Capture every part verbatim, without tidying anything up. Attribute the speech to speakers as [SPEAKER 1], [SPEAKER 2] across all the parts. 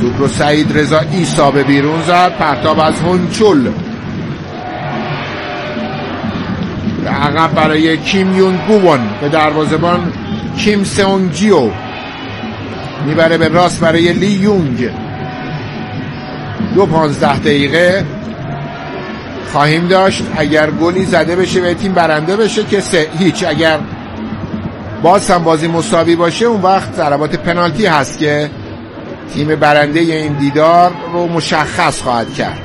[SPEAKER 1] توپ رو سعید رضا عیسی به بیرون زد. پرتاب از هونچول به عقب برای کیم یون گوون. به دروازه‌بان کیم سئونگ جیو میبره به راست برای لی یونگ. دو پانزده دقیقه خواهیم داشت. اگر گلی زده بشه به تیم برنده بشه که سه هیچ. اگر باز هم بازی مساوی باشه اون وقت ضربات پنالتی هست که تیم برنده این دیدار رو مشخص خواهد کرد.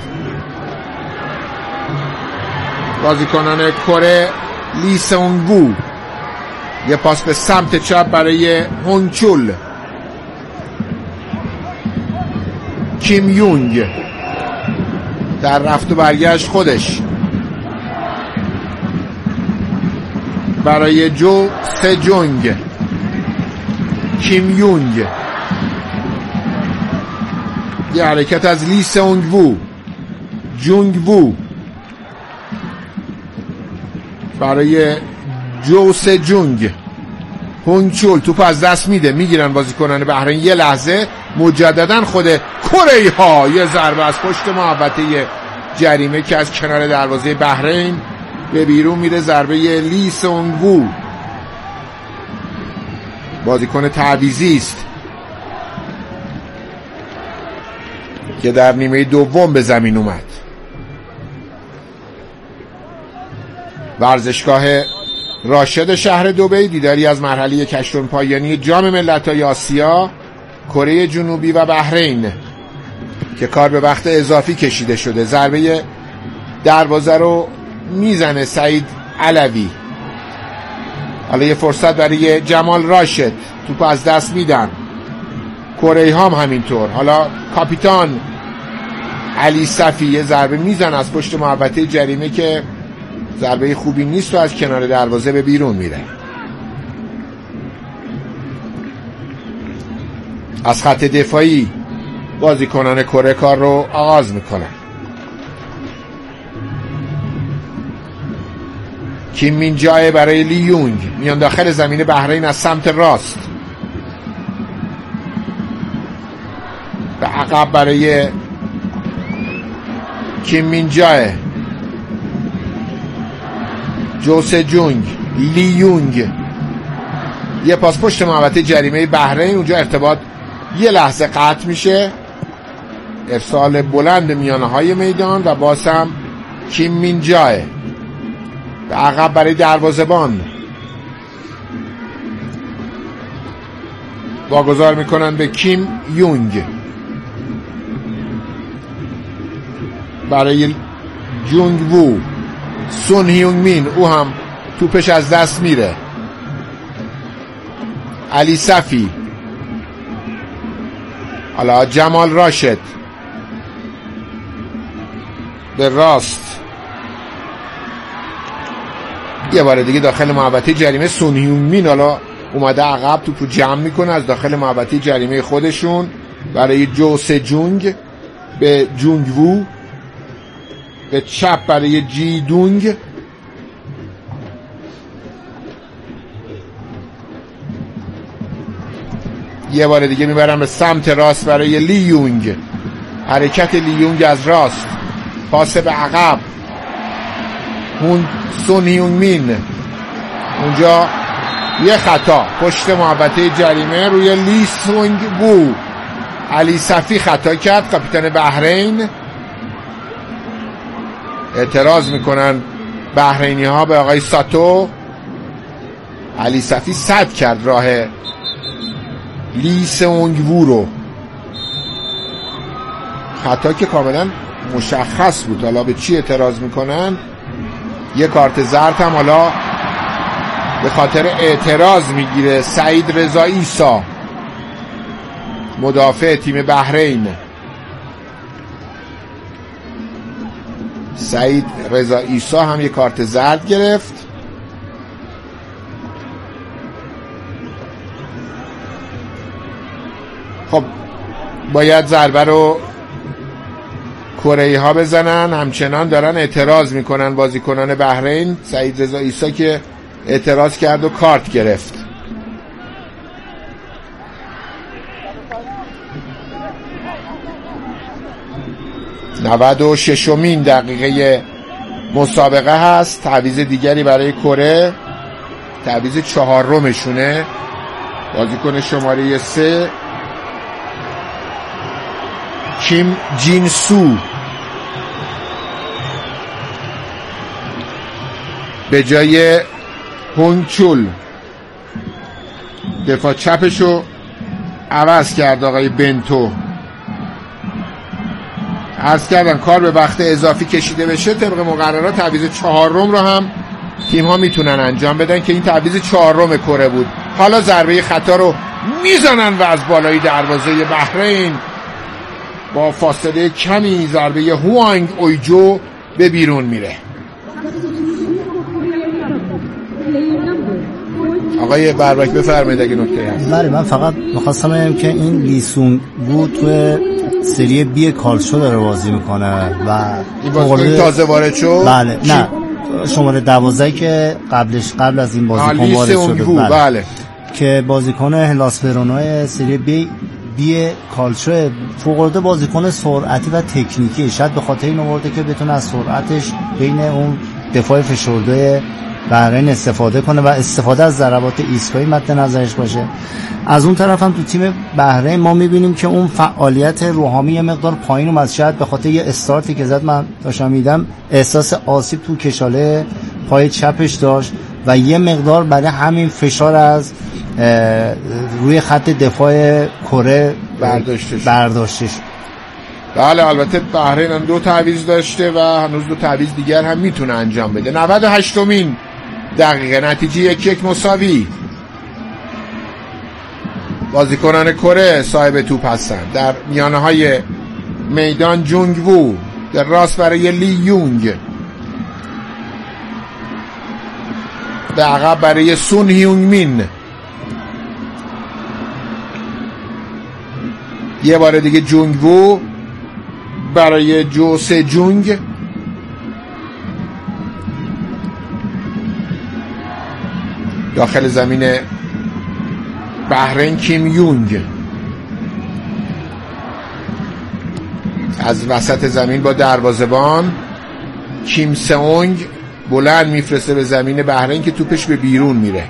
[SPEAKER 1] بازیکنان کره لی سئونگ وو. یه پاس به سمت چپ برای هونچول. کیم یونگ در رفت و برگشت خودش برای جو سه جونگ. کیم یونگ. یه حرکت از لی سئونگ وو. جونگ وو برای جو سه جونگ. هونچول توپ از دست میده. میگیرن بازیکنان بحرین. یه لحظه مجددا خود کره ها یه ضربه از پشت محوطه جریمه که از کنار دروازه بحرین به بیرون میره. ضربه لی سئونگ وو بازیکن تعویضی است که در نیمه دوم به زمین اومد. ورزشگاه راشد شهر دبی دیداری از مرحله هشتم پایانی جام ملت‌های آسیا، کره جنوبی و بحرین که کار به وقت اضافی کشیده شده. ضربه دروازه رو میزنه سعید علوی. حالا یه فرصت برای جمال راشد. توپ از دست میدن کره هم همینطور. حالا کاپیتان علی صفی یه ضربه میزن از پشت محوطه جریمه که ضربه خوبی نیست و از کنار دروازه به بیرون میره. از خط دفاعی بازیکنان کره کار رو آغاز میکنن. کیم مین جای برای لی یونگ میان داخل زمین بحرین از سمت راست. به عقب برای کیم مین جای. جوسه جونگ. لی یونگ. یه پاس پشت محوطه جریمه بحرین. اونجا ارتباط یه لحظه قطع میشه. ارسال بلند میانه های میدان و باز هم کیم مین جای به عقب برای دروازه‌بان. واگذار میکنن به کیم یونگ برای جونگ وو. سون هیونگ مین او هم توپش از دست میره. علی صفی. حالا جمال راشد به راست. یه بار دیگه داخل محوطه جریمه سون هیونگ مین حالا اومده عقب توپو جمع میکنه از داخل محوطه جریمه خودشون برای جو سه جونگ به جونگ وو. به چپ برای جی دونگ. یه بار دیگه میبرم به سمت راست برای لی یونگ. حرکت لی یونگ از راست. پاس به عقب. اون سون هیونگ مین. اونجا یه خطا پشت محوطه جریمه روی لی سونگ وو. علی صفی خطا کرد. کاپیتان بحرین. اعتراض میکنن بحرینی ها به آقای ساتو. علی صفی سد کرد راه لی سئونگ وو رو. خطا که کاملا مشخص بود. حالا به چی اعتراض میکنن؟ یه کارت زرد هم حالا به خاطر اعتراض میگیره سعید رضا عیسی مدافع تیم بحرین. سعید رضا عیسی هم یه کارت زرد گرفت. خب باید ضربه رو کره‌ای ها بزنن. همچنان دارن اعتراض میکنن بازیکنان بحرین. سعید رضا عیسی که اعتراض کرد و کارت گرفت. نود و ششمین دقیقه مسابقه هست. تعویض دیگری برای کره، تعویض چهارمشونه. بازیکن شماره سه کیم جین سو به جای هونگ چول. دفاع چپشو عوض کرد آقای بنتو. عرض کردم کار به وقت اضافی کشیده بشه طبق مقررات تعویض چهارم رو هم تیم ها میتونن انجام بدن که این تعویض چهارم کره بود. حالا ضربه خطا رو میزنن و از بالای دروازه بحرین با فاصله کمی ضربه هوانگ اویجو به بیرون میره. آقای بربک بفرمایید اگه نکته هست.
[SPEAKER 2] بله، من فقط می‌خواستم بگم که این لیسون بود تو سری بی کالچو داره بازی میکنه و
[SPEAKER 1] این بازیکن تازه وارد شد.
[SPEAKER 2] بله چی؟ نه شماره دوازده که قبلش قبل از این بازیکن وارد شده.
[SPEAKER 1] بله. بله
[SPEAKER 2] که بازیکن هلاس ورونا سری بی بی کالچو فوق‌العاده بازیکن سرعتی و تکنیکی، شاید به خاطر این آورده که بتونه از سرعتش بین اون دفاع فشرده بحرین استفاده کنه و استفاده از ضربات ایستگاهی مد نظرش باشه. از اون طرف هم تو تیم بحرین ما میبینیم که اون فعالیت روحامی یه مقدار پایین اومد، شاید به خاطر یه استارتی که زد. من داشتم میدم احساس آسیب تو کشاله پای چپش داشت و یه مقدار برای همین فشار از روی خط دفاع کره
[SPEAKER 1] برداشتش
[SPEAKER 2] برداشتش
[SPEAKER 1] بله البته بحرین هم دو تعویض داشته و هنوز دو تعویض دیگر هم میتونه انجام بده. نود و هشتمین دقیقه نتیجه یک یک مساوی. بازیکنان کره صاحب توپ هستند. در میانه های میدان جونگ وو در راست برای لی یونگ، به عقب برای سون هیونگ مین. یه بار دیگه جونگ وو برای جو سه جونگ. داخل زمین بحرین کیم یونگ از وسط زمین با دروازه‌بان کیم سئونگ بلند میفرسته به زمین بحرین که توپش به بیرون میره.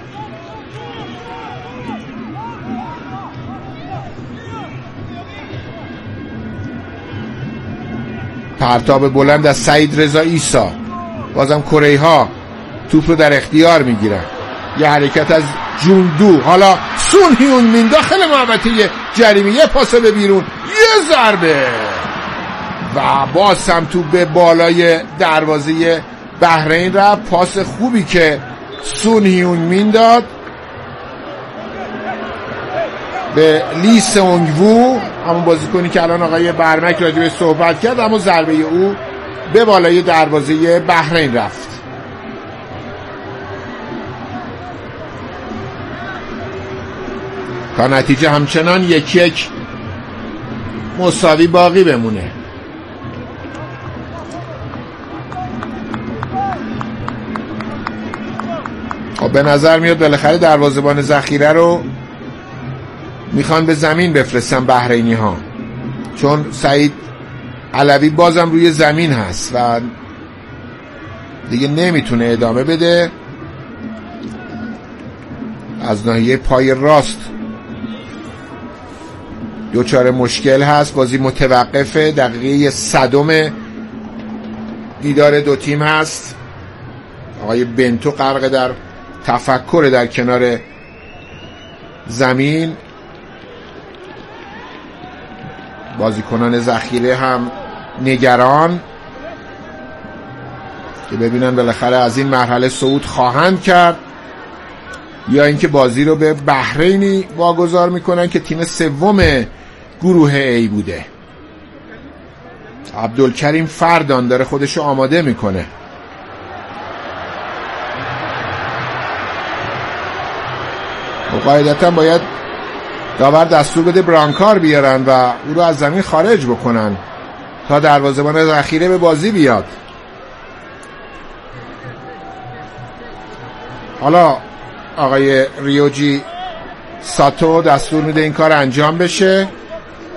[SPEAKER 1] پرتاب بلند از سعید رضا عیسی. بازم کره ها توپ رو در اختیار میگیرن. یه حرکت از جوندو. حالا سون هیون مین داخل محوطه جریمه، یه پاس به بیرون، یه ضربه و باز هم توپ به بالای دروازه بحرین رفت. پاس خوبی که سون هیون مین داد به لی سئونگ وو، همون بازیکنی که الان آقای برمک راجع به صحبت کرد، اما ضربه او به بالای دروازه بحرین رفت. تا نتیجه همچنان یک یک مساوی باقی بمونه. خب به نظر میاد بالاخره دروازه‌بان ذخیره رو میخوان به زمین بفرستن بحرینی ها، چون سعید علوی بازم روی زمین هست و دیگه نمیتونه ادامه بده. از ناحیه پای راست دوچار مشکل هست. بازی متوقفه. دقیقه صدم دیدار دو تیم هست. آقای بنتو غرق در تفکر در کنار زمین. بازیکنان ذخیره هم نگران که ببینن بالاخره از این مرحله صعود خواهند کرد یا اینکه بازی رو به بحرینی واگذار میکنن که تیم سوم گروه ای بوده. عبدالکریم فردان داره خودشو آماده میکنه. قاعدتا باید داور دستور بده برانکار بیارن و او رو از زمین خارج بکنن تا دروازه‌بان ذخیره به بازی بیاد. حالا آقای ریوجی ساتو دستور میده این کار انجام بشه.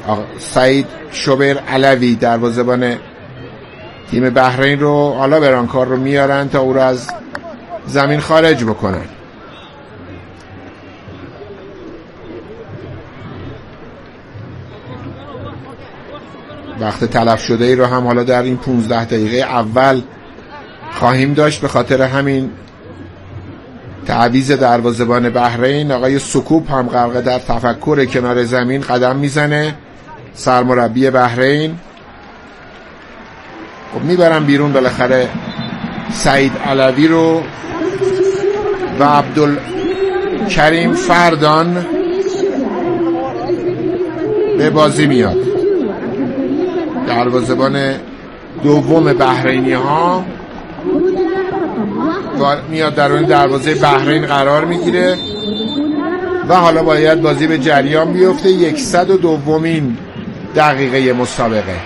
[SPEAKER 1] سعید شوبیر علوی دروازه‌بان تیم بحرین رو حالا برانکار رو میارن تا او رو از زمین خارج بکنن. وقت تلف شده ای رو هم حالا در این پونزده دقیقه اول خواهیم داشت. به خاطر همین تعویض دروازه‌بان بحرین آقای سکوب هم غرق در تفکر کنار زمین قدم میزنه. سرمربی بحرین خب میبرم بیرون بالاخره سعید علوی رو و عبدالکریم فردان به بازی میاد. دروازه‌بان دوم بحرینی ها میاد درون دروازه بحرین قرار میگیره و حالا باید بازی به جریان بیفته. صد و دومین دقیقه مسابقه.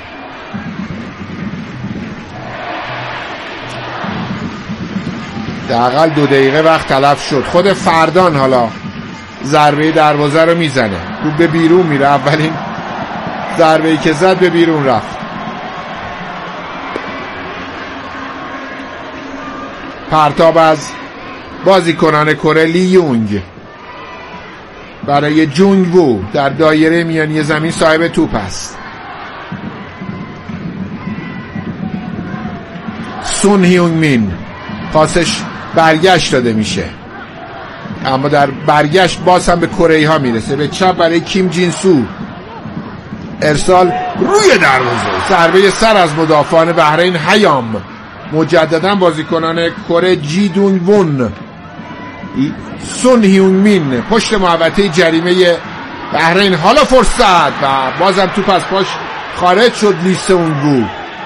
[SPEAKER 1] دقیقاً دو دقیقه وقت تلف شد. خود فردان حالا ضربه دروازه رو میزنه، رو به بیرون میره. اولین ضربه‌ای که زد به بیرون رفت. پرتاب از بازیکنان کره. لی یونگ برای جونگ وو در دایره میانی زمین صاحب توپ است. سون هیونگ مین پاسش برگشت داده میشه، اما در برگشت باز هم به کره ها میرسه. به چپ برای کیم جین سو، ارسال روی دروازه، ضربه سر از مدافعان بحرین. هیام مجددا بازیکنان کره. جی دونگ وون، سون هیونگ مین پشت محوطه جریمه بحرین. حالا فرصت و بازم توپ از پاش خارج شد. لی سونگ وو،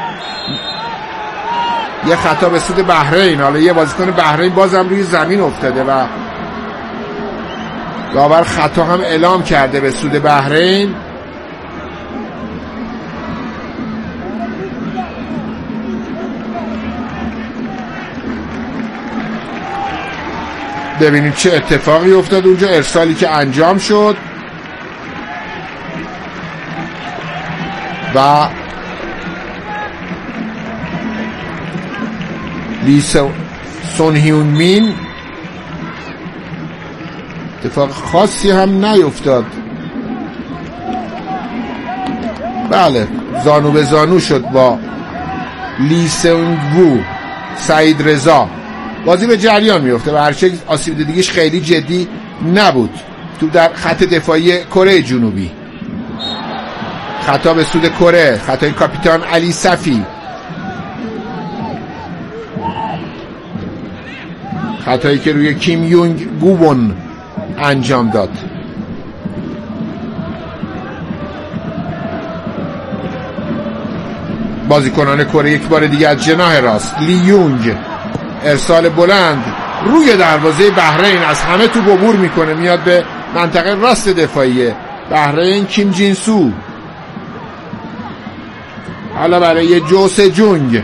[SPEAKER 1] یه خطا به سود بحرین. حالا یه بازیکن بحرین بازم روی زمین افتاده و داور خطا هم اعلام کرده به سود بحرین. ببینید چه اتفاقی افتاد اونجا. ارسالی که انجام شد و لی سون هیونگ مین، اتفاق خاصی هم نیفتاد. بله، زانو به زانو شد با لی سونگ وو. سعید رضا، بازی به جریان میفته و هرچه آسیب دیدگیش خیلی جدی نبود. تو در خط دفاعی کره جنوبی خطا به سود کره، خطای کاپیتان علی صفی، خطایی که روی کیم یونگ گوون انجام داد. بازیکنان کره یک بار دیگه از جناح راست. لی یونگ، ارسال بلند روی دروازه بحرین، از همه تو عبور میکنه، میاد به منطقه راست دفاعی بحرین. کیم جین سو، حالا برای جوسه جونگ،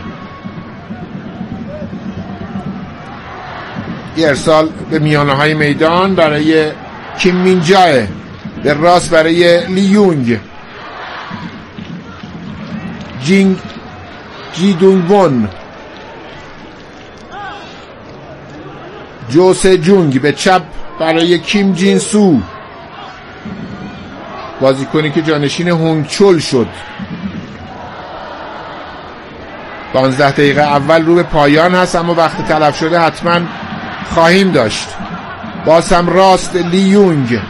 [SPEAKER 1] ارسال به میانه های میدان برای کیم مین جای، به راست برای لی یونگ. جینگ جی دونگ وون، جوسه جونگ به چپ برای کیم جین سو، بازیکنی که جانشین هونگ چول شد. پانزده دقیقه اول رو به پایان هست، اما وقت تلف شده حتما خواهیم داشت. باز هم راست لی یونگ.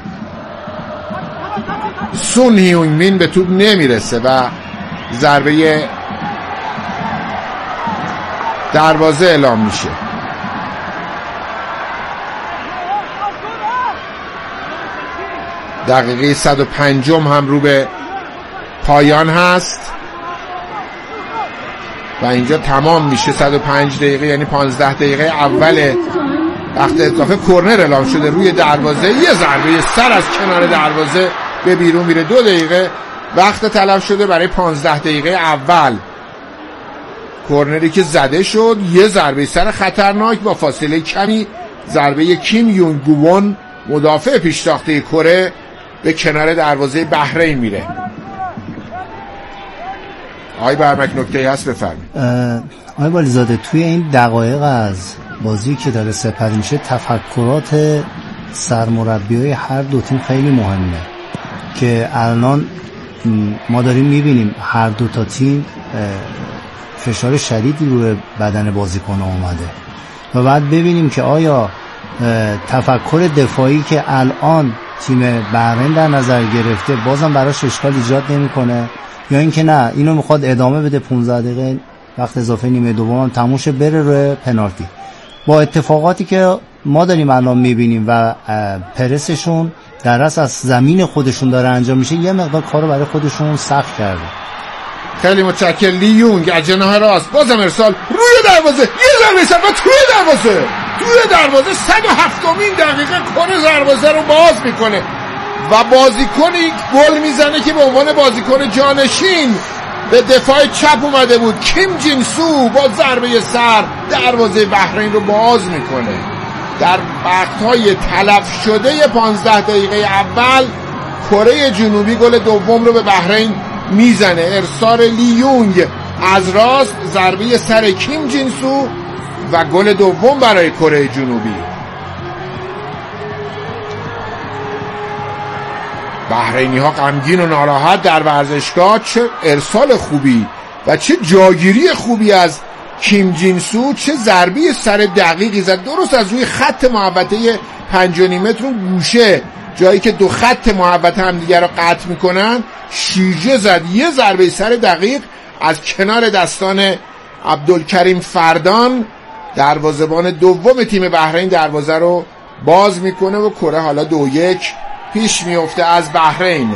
[SPEAKER 1] سون هیونگ مین به توپ نمیرسه و ضربه دروازه اعلام میشه. دقیقه صد و پنج هم رو به پایان هست و اینجا تمام میشه صد و پنج دقیقه، یعنی پانزده دقیقه اول وقت اضافه. کرنر اعلام شده روی دروازه، یه ضربه سر از کنار دروازه به بیرون میره. دو دقیقه وقت تلف شده برای پانزده دقیقه اول. کرنری که زده شد، یه ضربه سر خطرناک با فاصله کمی، ضربه کیم یونگ گوون مدافع پیشتاخته کره به کنار دروازه بحرین میره. آقای برمک نکته هست بفرمایید.
[SPEAKER 2] آقای والیزاده توی این دقایق از بازی که داره سپری میشه تفکرات سرمربیای هر دو تیم خیلی مهمه که الان ما داریم میبینیم هر دو تا تیم فشار شدیدی روی بدن بازیکن اومده و بعد ببینیم که آیا تفکر دفاعی که الان تیم بحرین در نظر گرفته بازم براش اشکال ایجاد نمیکنه یا اینکه نه اینو میخواد ادامه بده پانزده دقیقه وقت اضافه نیمه دوم تموم شه بره روی پنالتی. با اتفاقاتی که ما داریم الان میبینیم و پرسشون در اصل از زمین خودشون داره انجام میشه یه مقدار کارو برای خودشون سخت کرده.
[SPEAKER 1] خیلی متشکرم. لی یونگ از جناح راست بازم ارسال روی دروازه یه ضربه سر و توی دروازه توی دروازه صد و هفتمین دقیقه کره دروازه رو باز میکنه و بازیکنی گل میزنه که به عنوان بازیکن جانشین به دفاع چپ اومده بود. کیم جین سو با ضربه سر دروازه بحرین رو باز میکنه. در وقت‌های تلف شده پانزده دقیقه اول کره جنوبی گل دوم رو به بحرین میزنه. ارسال لی یونگ از راست ضربه سر کیم جین سو و گل دوم برای کره جنوبی. بحرینی ها غمگین و ناراحت در ورزشگاه. چه ارسال خوبی و چه جاگیری خوبی از کیم جین سو، چه ضربه سر دقیقی زد درست از روی خط محوطه پنج و نیم متر گوشه جایی که دو خط محوطه هم دیگر رو قطع میکنن شیرجه زد. یه ضربه سر دقیق از کنار دستان عبدالکریم فردان دروازه‌بان دوم تیم بحرین دروازه رو باز میکنه و کره حالا دو یک پیش میفته از بحرین.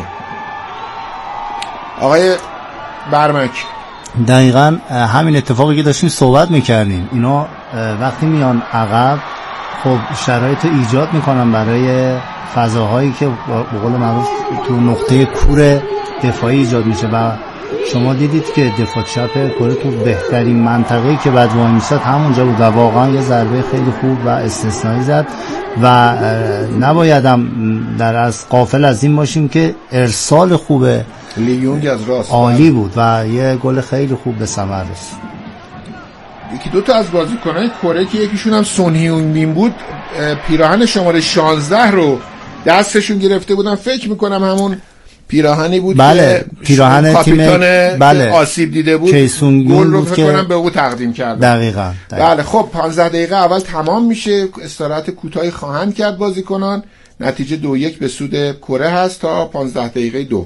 [SPEAKER 1] آقای برمک
[SPEAKER 2] دقیقاً همین اتفاقی که داشتیم صحبت میکردیم اینا وقتی میان عقب خب شرایط ایجاد میکنن برای فضاهایی که به قول معروف تو نقطه کور دفاعی ایجاد میشه و شما دیدید که دفاع چپ کره تو بهترین منطقه‌ای که بعد وای میساد همونجا بود و واقعا یه ضربه خیلی خوب و استثنایی زد و نبایدم در از غافل از این باشیم که ارسال خوبه
[SPEAKER 1] لی یونگ از راست
[SPEAKER 2] عالی بود و یه گل خیلی خوب به ثمر رسید.
[SPEAKER 1] یکی دو تا از بازیکن‌های کره که یکیشون هم سون هیون بین بود پیراهن شماره شانزده رو دستشون گرفته بودن. فکر میکنم همون پیراهنی بود
[SPEAKER 2] بله،
[SPEAKER 1] که
[SPEAKER 2] پیراهن
[SPEAKER 1] کاپیتان
[SPEAKER 2] بله.
[SPEAKER 1] آسیب دیده بود گل رو فکر کنم به او تقدیم کرد.
[SPEAKER 2] دقیقاً, دقیقاً.
[SPEAKER 1] بله خب پانزده دقیقه اول تمام میشه. استراحت کوتاهی خواهند کرد بازیکنان. نتیجه دو یک به سود کره هست تا پانزده دقیقه دوم.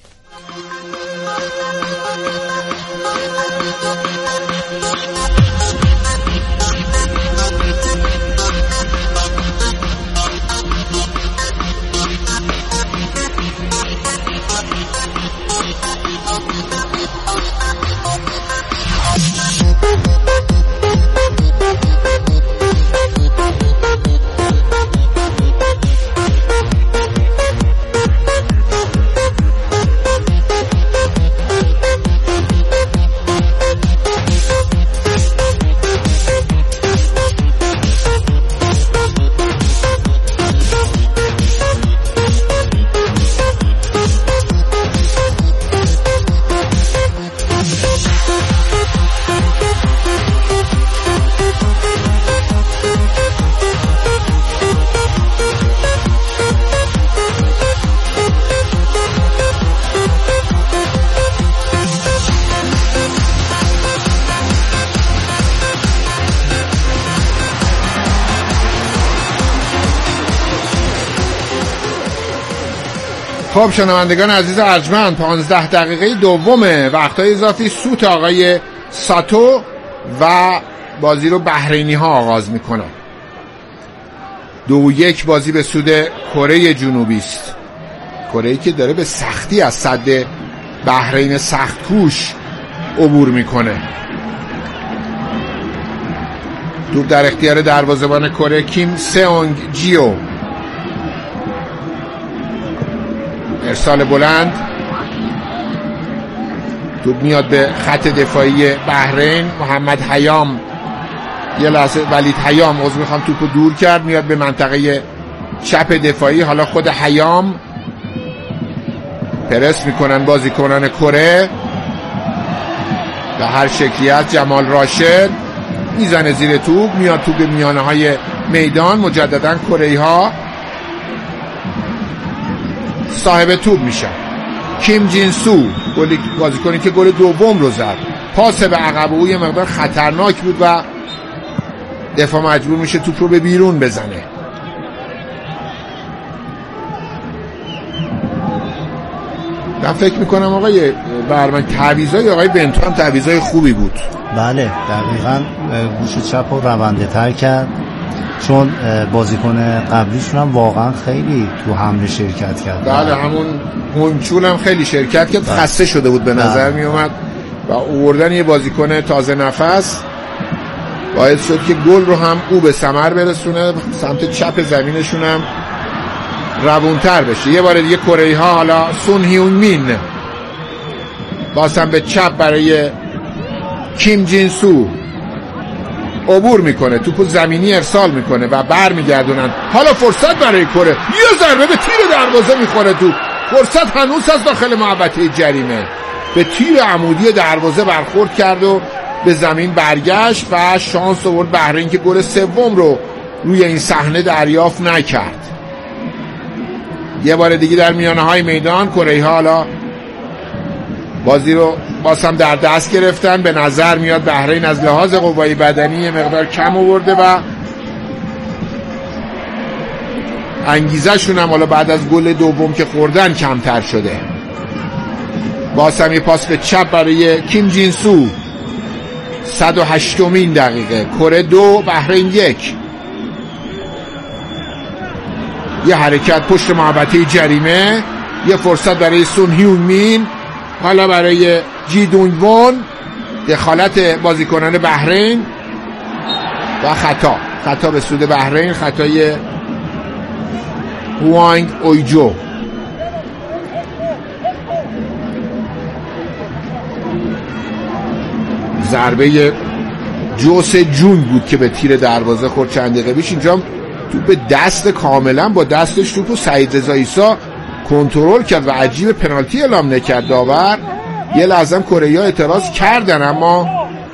[SPEAKER 1] خب شنوندگان عزیز ارجمند پانزده دقیقه دومه وقتای اضافی سوت آقای ساتو و بازی رو بحرینی ها آغاز میکنن. دو یک بازی به سود کره جنوبی است. کره که داره به سختی از سد بحرین سخت کوش عبور میکنه. توپ در اختیار دروازه‌بان کره کیم سئونگ جیو. ارسال بلند توپ میاد به خط دفاعی بحرین. محمد حیام یه لحظه ولید حیام عذر میخوام توپو دور کرد میاد به منطقه چپ دفاعی. حالا خود حیام پرس میکنن بازیکنان کره. به هر شکلی است. جمال راشد میزنه زیر توپ، میاد توپ میانه های میدان. مجددا کره ها صاحب توپ میشن. کیم جین سو بازیکنی که گل دوم رو زد، پاس به عقب او یه مقدار خطرناک بود و دفاع مجبور میشه توپ رو به بیرون بزنه. من فکر میکنم آقای برمن تعویضای آقای بنتو هم تعویضای خوبی بود.
[SPEAKER 2] بله دقیقاً گوش چپ رو رونده تر کرد، چون بازیکن قبلیشون هم واقعا خیلی تو حمله شرکت کرد.
[SPEAKER 1] بله همون هونچول هم خیلی شرکت کرد، خسته شده بود به نظر می اومد و آوردن یه بازیکن تازه نفس باعث شد که گل رو هم او به ثمر برسونه. سمت چپ زمینشون هم روونتر بشه. یه بار دیگه کره ها، حالا سون هیون مین بازم به چپ برای کیم جین سو عبور میکنه، توپو زمینی ارسال میکنه و بر میگردونن. حالا فرصت برای کره، یه ضربه به تیر دروازه میخوره. تو فرصت هنوز از داخل محوطه جریمه به تیر عمودی دروازه برخورد کرد و به زمین برگشت و شانس آورد بحرین که گل سوم رو روی این صحنه دریافت نکرد. یه بار دیگه در میانه های میدان کره ها حالا بازی رو باز هم در دست گرفتن. به نظر میاد بحرین از لحاظ قوای بدنی یه مقدار کم آورده و انگیزه شون هم حالا بعد از گل دوم که خوردن کمتر شده. باز هم یه پاس به چپ برای کیم جین سو. صد و هشتمین دقیقه، کره دو بحرین یک. یه حرکت پشت محوطه جریمه، یه فرصت برای سون هیون مین، حالا برای جی دونگ وون. دخالت بازیکنان بحرین و خطا خطا به سود بحرین، خطای هوانگ اویجو. ضربه جوس جونگ بود که به تیر دروازه خورد چند دقیقه پیش. اینجا توپ دست کاملا با دستش توپو سعید رضا عیسی کنترل کرد و عجیب پنالتی اعلام نکرد داور. یه لحظه کره ها اعتراض کردن اما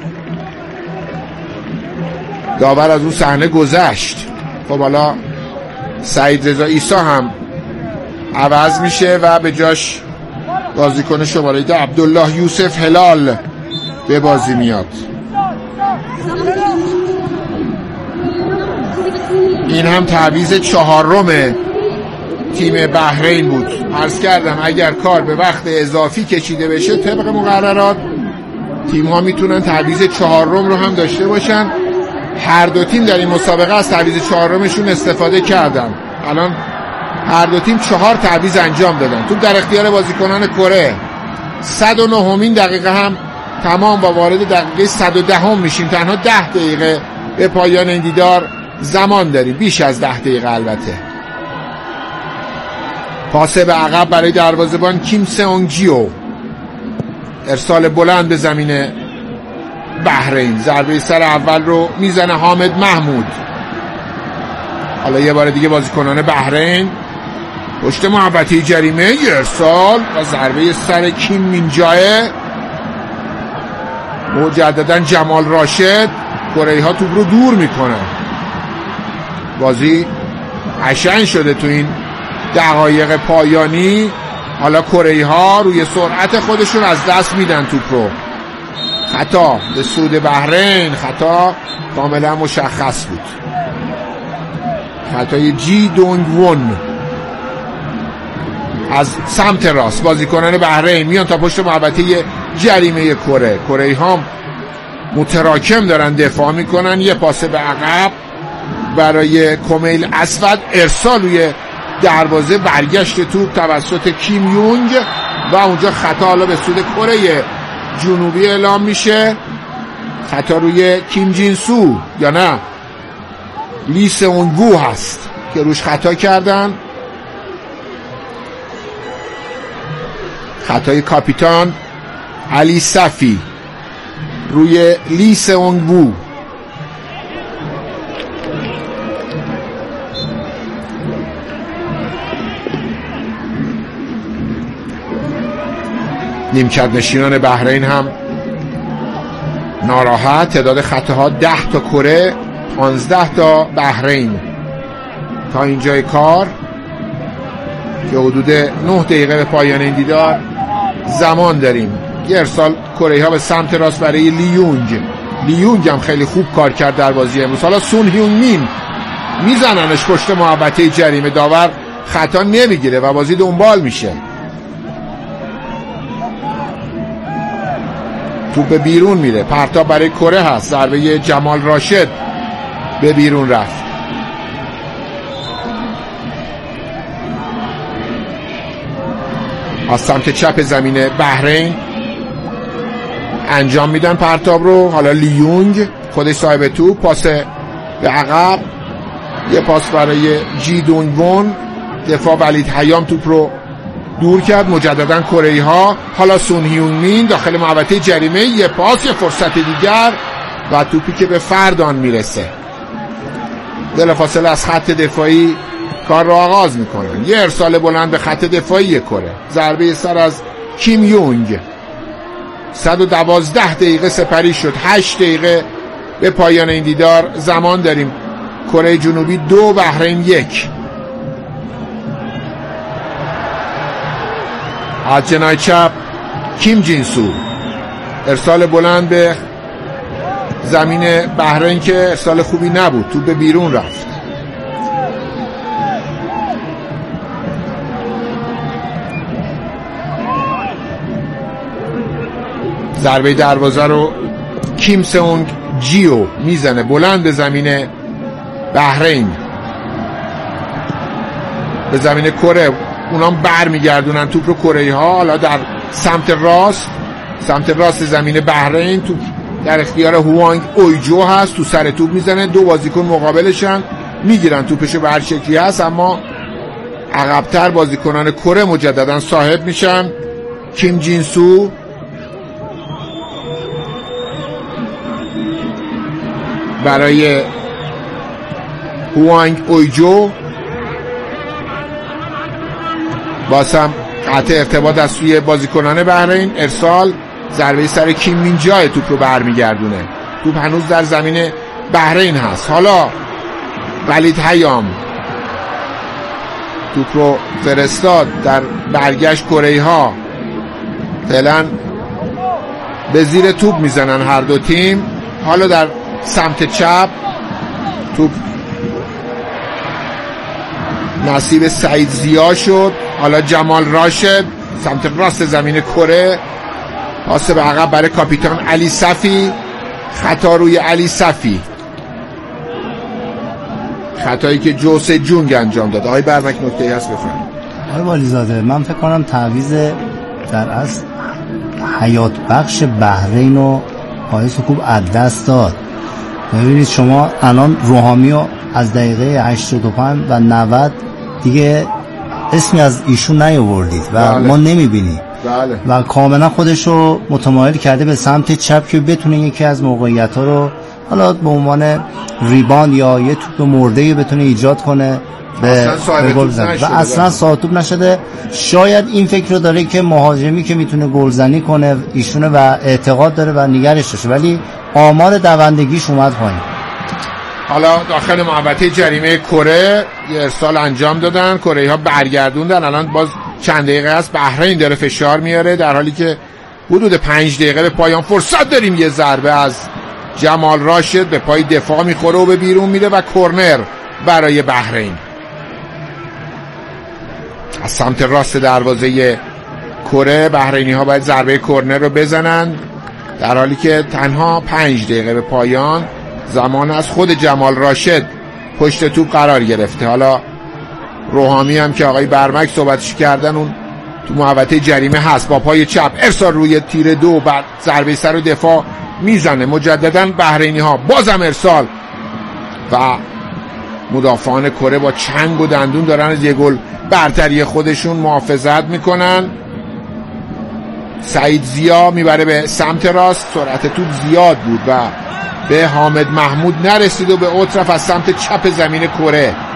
[SPEAKER 1] داور از اون صحنه گذشت. خب حالا سعید رضا عیسی هم عوض میشه و به جاش بازیکن شماره ده عبدالله یوسف هلال به بازی میاد. این هم تعویض چهارم تیم بحرین بود. عرض کردم اگر کار به وقت اضافی کشیده بشه طبق مقررات تیم ها میتونن تعویض چهارم رو هم داشته باشن. هر دو تیم در این مسابقه از تعویض چهارمشون استفاده کردن. الان هر دو تیم چهار تعویض انجام دادن. توپ در اختیار بازیکنان کره. صد و نهمین دقیقه هم تمام و وارد دقیقه صد و دهم میشیم. تنها ده دقیقه به پایان این دیدار زمان داریم، بیش از ده دقیقه البته. پاس به عقب برای دروازه‌بان کیم سئونگ جیو. ارسال بلند به زمین بحرین. ضربه سر اول رو میزنه حامد محمود. حالا یه بار دیگه بازیکنان بحرین پشت محوطه جریمه، یه ارسال و ضربه سر کیم مینجایه. مجددا جمال راشد. کره ها توپ رو دور میکنن. بازی قشنگ شده تو این دقایق پایانی. حالا کره ها روی سرعت خودشون از دست میدن توپ رو. خطا به سود بحرین، خطا کاملا مشخص بود، خطای جی دونگ وون از سمت راست. بازیکنان بحرین میان تا پشت محوطه جریمه کره. کره ها متراکم دارن دفاع میکنن. یه پاس به عقب برای کمیل اسود، ارسال روی دروازه، برگشت توپ توسط کیم یونگ و اونجا خطا حالا به سود کره جنوبی اعلام میشه. خطا روی کیم جین سو یا نه لی سئونگ وو هست که روش خطا کردن. خطای کاپیتان علی صفی روی لی سئونگ وو. نیمکت نشینان بحرین هم ناراحت. تعداد خطاها ده تا کره، پانزده تا بحرین. تا اینجای کار که حدود نه دقیقه به پایان این دیدار زمان داریم. یه ارسال کره ها به سمت راست برای لیونگ. لیونگ هم خیلی خوب کار کرد در بازی امروز. حالا سون هیون مین میزننش پشت محوطه جریمه، داور خطا نمیگیره و بازی دنبال میشه. توپ به بیرون میره، پرتاب برای کره هست. ضربه جمال راشد به بیرون رفت. از سمت چپ زمین بحرین انجام میدن پرتاب رو. حالا لیونگ خودش صاحب توپ، پاس به عقب، یه پاس برای جی دونگ وون. دفاع ولید حیام توپ رو دور کرد. مجددا کره ها. حالا سون هیون مین داخل محوطه جریمه، یه پاس، یه فرصت دیگر و توپی که به فردان میرسه. بلافاصله از خط دفاعی کار را آغاز میکنن. یه ارسال بلند به خط دفاعی کره. ضربه سر از کیم یونگ. صد و دوازده دقیقه سپری شد. هشت دقیقه به پایان این دیدار زمان داریم. کره جنوبی دو، بحرین یک. از جناح چپ کیم جینسو. ارسال بلند به زمین بحرین که ارسال خوبی نبود. توپ به بیرون رفت. ضربه دروازه رو کیم سونگ جیو میزنه بلند به زمین بحرین، به زمین کره. اونام بر میگردونن توپ رو کره ها. حالا در سمت راست، سمت راست زمین بحرین توپ در اختیار هوانگ اویجو هست. تو سر توپ میزنه. دو بازیکن مقابلشن، میگیرن توپشو به هر شکلی هست، اما عقبتر بازیکنان کره مجددا صاحب میشن. کیم جینسو برای هوانگ اویجو، باسم قطع ارتباط از سوی بازیکنان بحرین. ارسال، ضربه سر کیم مین جای توپ رو برمیگردونه. توپ هنوز در زمین بحرین هست. حالا ولید حیام توپ رو فرستاد در برگشت کره ها. فعلا به زیر توپ میزنن هر دو تیم. حالا در سمت چپ توپ نصیب سعید زیا شد. حالا جمال راشد سمت راست زمین کره، پاس به عقب برای کاپیتان علی صفی. خطا روی علی صفی، خطایی که جوسه جونگ انجام داد. آقای برمک نکته‌ای هست بفرمایید.
[SPEAKER 2] آقای والیزاده، من فکر کنم تعویض در اصل حیات بخش بحرین و آقای سکوب از دست داد. ببینید شما الان روحامیو از دقیقه هشتاد و پنج و نود دیگه اسمی از ایشون نیاوردید و بله. ما نمیبینیم
[SPEAKER 1] بله.
[SPEAKER 2] و کاملا خودش رو متمایل کرده به سمت چپ که بتونه یکی از موقعیت ها رو حالا به عنوان ریباند یا یه توپ مرده بتونه ایجاد کنه به گل زنی و اصلا صاحب توپ نشده. شاید این فکر رو داره که مهاجمی که میتونه گلزنی کنه ایشونه و اعتقاد داره و نگرش داشته، ولی آمار دوندگیش اومد پایین.
[SPEAKER 1] حالا داخل محوطه جریمه کره یه ارسال انجام دادن، کره ها برگردوندن. الان باز چند دقیقه است بحرین داره فشار میاره، در حالی که حدود پنج دقیقه به پایان فرصت داریم. یه ضربه از جمال راشد به پای دفاع میخوره و به بیرون میره و کرنر برای بحرین. از سمت راست دروازه کره بحرینی ها باید ضربه کرنر رو بزنن، در حالی که تنها پنج دقیقه به پایان زمان از خود جمال راشد پشت توپ قرار گرفته. حالا روحامی هم که آقای برمک صحبتش کردن اون تو محوطه جریمه هست، با پای چپ ارسال روی تیر دو، بعد ضربه سر و دفاع میزنه مجددا بحرینی ها، بازم ارسال و مدافعان کره با چنگ و دندون دارن از یه گل برتری خودشون محافظت میکنن. سعید زیا میبره به سمت راست، سرعت توپ زیاد بود و به حامد محمود نرسید و به اطرف از سمت چپ زمین کره